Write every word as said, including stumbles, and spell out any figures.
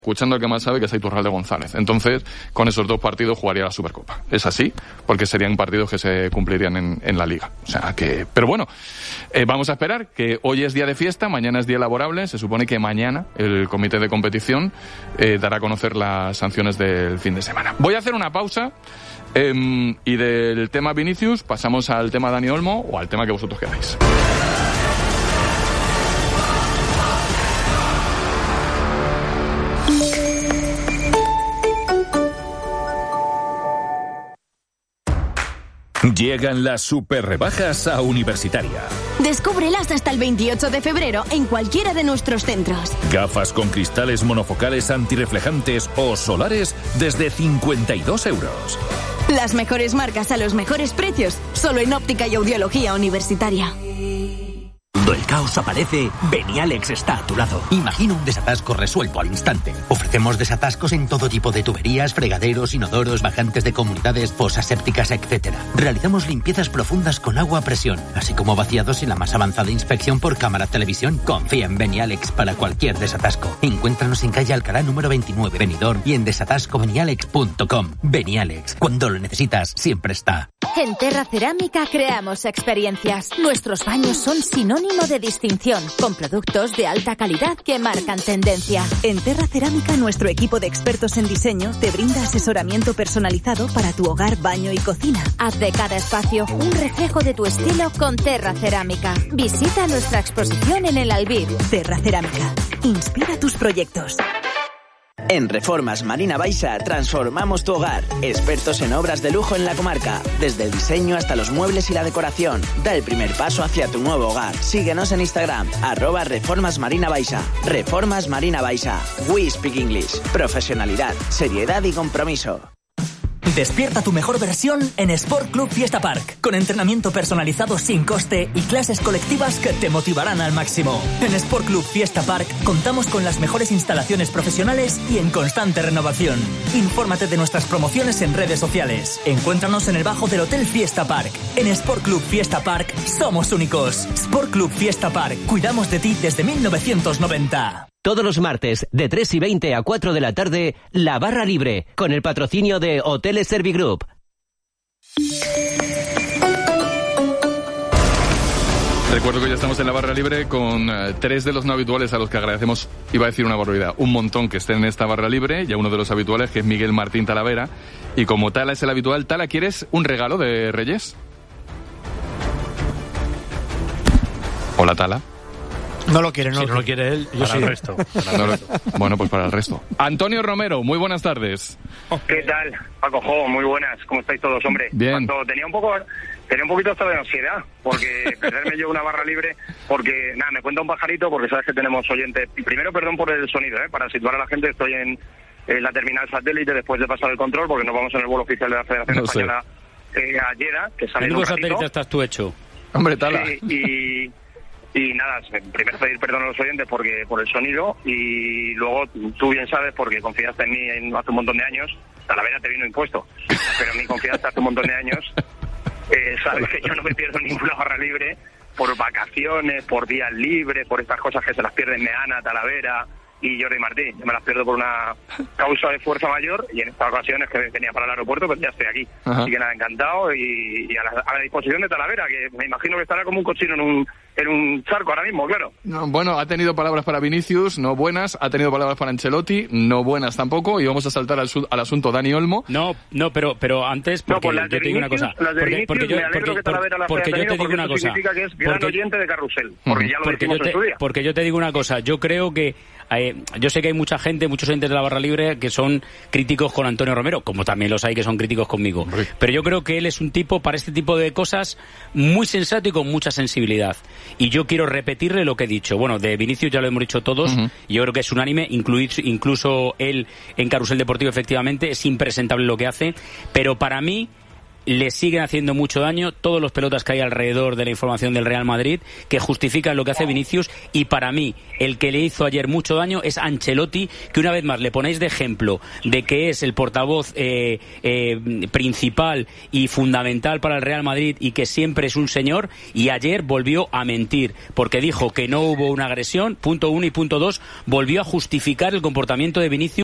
escuchando al que más sabe, que es Iturralde González. Entonces, con esos dos partidos jugaría la Supercopa. Es así, porque serían partidos que se cumplirían en, en la Liga. O sea que... Pero bueno, eh, vamos a esperar, que hoy es día de fiesta, mañana es día laborable. Se supone que mañana el comité de competición eh, dará a conocer las sanciones del fin de semana. Voy a hacer una pausa eh, y del tema Vinicius pasamos al tema Dani Olmo o al tema que vosotros queráis. Llegan las super rebajas a Universitaria. Descúbrelas hasta el veintiocho de febrero en cualquiera de nuestros centros. Gafas con cristales monofocales antirreflejantes o solares desde cincuenta y dos euros. Las mejores marcas a los mejores precios, solo en Óptica y Audiología Universitaria. Cuando el caos aparece, Benialex está a tu lado. Imagina un desatasco resuelto al instante. Ofrecemos desatascos en todo tipo de tuberías, fregaderos, inodoros, bajantes de comunidades, fosas sépticas, etcétera. Realizamos limpiezas profundas con agua a presión, así como vaciados y la más avanzada inspección por cámara televisión. Confía en Benialex para cualquier desatasco. Encuéntranos en calle Alcalá número veintinueve, Benidorm, y en desatasco benialex punto com. Benialex, cuando lo necesitas, siempre está. En Terra Cerámica creamos experiencias. Nuestros baños son sinónimo de distinción, con productos de alta calidad que marcan tendencia. En Terra Cerámica, nuestro equipo de expertos en diseño te brinda asesoramiento personalizado para tu hogar, baño y cocina. Haz de cada espacio un reflejo de tu estilo con Terra Cerámica. Visita nuestra exposición en el Albir. Terra Cerámica. Inspira tus proyectos. En Reformas Marina Baixa transformamos tu hogar. Expertos en obras de lujo en la comarca. Desde el diseño hasta los muebles y la decoración. Da el primer paso hacia tu nuevo hogar. Síguenos en Instagram, arroba Reformas Marina Baixa. Reformas Marina Baixa. We speak English. Profesionalidad, seriedad y compromiso. Despierta tu mejor versión en Sport Club Fiesta Park, con entrenamiento personalizado sin coste y clases colectivas que te motivarán al máximo. En Sport Club Fiesta Park contamos con las mejores instalaciones profesionales y en constante renovación. Infórmate de nuestras promociones en redes sociales. Encuéntranos en el bajo del Hotel Fiesta Park. En Sport Club Fiesta Park somos únicos. Sport Club Fiesta Park, cuidamos de ti desde mil novecientos noventa. Todos los martes, de tres y veinte a cuatro de la tarde, La Barra Libre, con el patrocinio de Hoteles Servigroup. Recuerdo que ya estamos en La Barra Libre con uh, tres de los no habituales a los que agradecemos, iba a decir una barbaridad, un montón que estén en esta Barra Libre, y a uno de los habituales que es Miguel Martín Talavera. Y como Tala es el habitual, Tala, ¿quieres un regalo de Reyes? Hola, Tala. No lo quiere, no, si lo, no lo quiere él, yo para soy el resto. No lo... Bueno, pues para el resto. Antonio Romero, muy buenas tardes. ¿Qué tal, Paco Jo? Muy buenas. ¿Cómo estáis todos, hombre? Bien. Cuando tenía un poco, tenía un poquito hasta de ansiedad, porque perderme yo una barra libre, porque, nada, me cuenta un pajarito, porque sabes que tenemos oyentes. Y primero, perdón por el sonido, ¿eh? Para situar a la gente, estoy en, en la terminal satélite después de pasar el control, porque nos vamos en el vuelo oficial de la Federación no Española eh, a Lleida, que sale en un ratito. satélite estás tú hecho? Hombre, Tala. Sí, y... Y nada, primero pedir perdón a los oyentes porque por el sonido, y luego tú bien sabes, porque confiaste en mí en, hace un montón de años. Talavera te vino impuesto, pero en mí confiaste hace un montón de años. Eh, sabes que yo no me pierdo ninguna barra libre por vacaciones, por días libres, por estas cosas que se las pierden Meana, Talavera y Jordi Martí. Yo me las pierdo por una causa de fuerza mayor, y en esta ocasión es que venía para el aeropuerto, pero ya estoy aquí. Ajá. Así que nada, encantado, y, y a, la, a la disposición de Talavera, que me imagino que estará como un cochino en un en un charco ahora mismo, claro. No, bueno, ha tenido palabras para Vinicius, no buenas, ha tenido palabras para Ancelotti, no buenas tampoco, y vamos a saltar al, al asunto Dani Olmo. No, no, pero pero antes, porque no, pues yo te digo una cosa. Las de Vinicius, porque, porque yo, me alegro porque, que Talavera las porque haya yo te digo una cosa. Significa que es gran porque, oyente de Carrusel, porque ya lo porque dijimos yo te, en su día. Porque yo te digo una cosa, yo creo que Eh, yo sé que hay mucha gente, muchos oyentes de la Barra Libre que son críticos con Antonio Romero, como también los hay que son críticos conmigo. Sí. Pero yo creo que él es un tipo, para este tipo de cosas, muy sensato y con mucha sensibilidad. Y yo quiero repetirle lo que he dicho. Bueno, de Vinicius ya lo hemos dicho todos, uh-huh. y yo creo que es unánime, incluir, incluso él en Carrusel Deportivo, efectivamente, es impresentable lo que hace, pero para mí le siguen haciendo mucho daño todos los pelotas que hay alrededor de la información del Real Madrid, que justifican lo que hace Vinicius, y para mí el que le hizo ayer mucho daño es Ancelotti, que una vez más le ponéis de ejemplo de que es el portavoz eh, eh, principal y fundamental para el Real Madrid y que siempre es un señor, y ayer volvió a mentir, porque dijo que no hubo una agresión, punto uno, y punto dos, volvió a justificar el comportamiento de Vinicius